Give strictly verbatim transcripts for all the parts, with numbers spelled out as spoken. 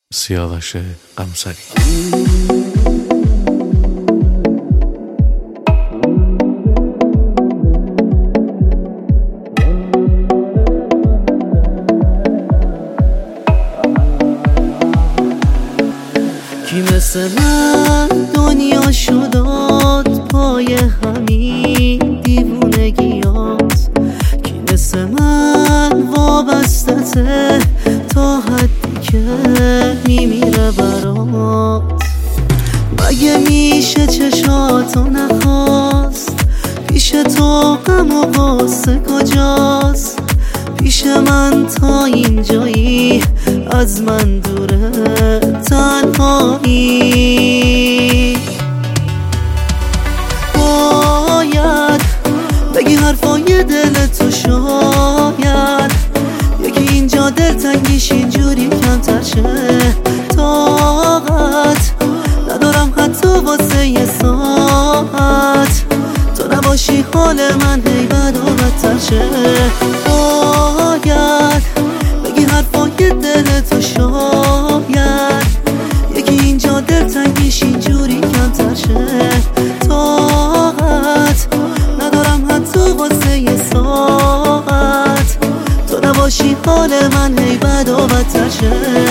سیاوش قمصری. کی مثل من دنیا شداد پای همین دیوونگیات، کی مثل من وابسته تا حدی که میمیره برات. مگه میشه چشاتو نخواست؟ پیش تو غم و غصه کجاست؟ پیش من تا اینجایی از من دوره تنهایی. باید بگی حرفای دل تو، شاید یکی اینجا دلتنگیش اینجوری کمتر شه. طاقت ندارم حتی واسه یه ساعت تو نباشی حال من هی بد و بدتر شه. باید بگی حرفای دل تو، شاید یکی اینجا دلتنگیش اینجوری کمتر شه. طاقت ندارم حتی واسه یه ساعت تو نباشی حال من هی بد و بدتر شه.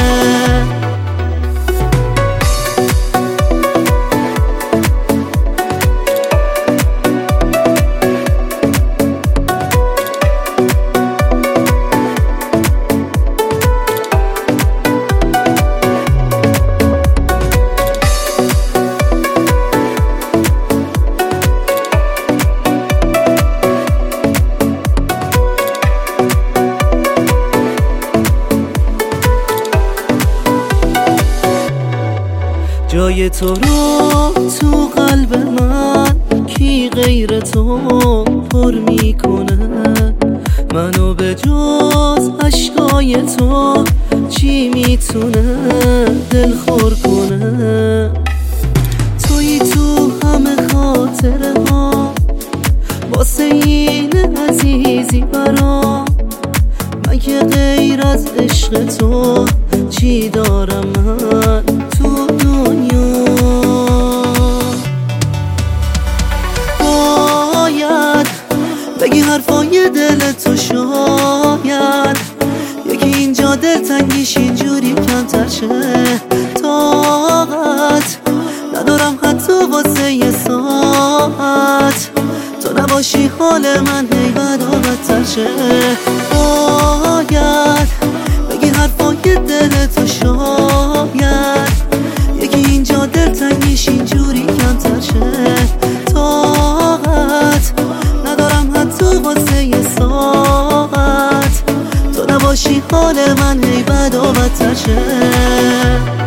جای تو رو تو قلب من کی غیر تو پر میکنه؟ منو به جز عشقای تو چی میتونه دلخور کنه؟ تویی تو همه خاطره ها واسه این عزیزی برام. مگه غیر از عشق تو چی دارم من تو دنیا؟ باید بگی حرفای دل تو، شاید یکی اینجا دلتنگیش اینجوری کمتر شه. طاقت ندارم حتی واسه یه ساعت تو نباشی حال من هی بد و بدتر شه. باید بگی حرفای دل تو، شاید یکی اینجا دلتنگیش اینجوری کمتر شه. طاقت ندارم حتی واسه یه ساعت تو نباشی حال من هی بد و بدتر شه.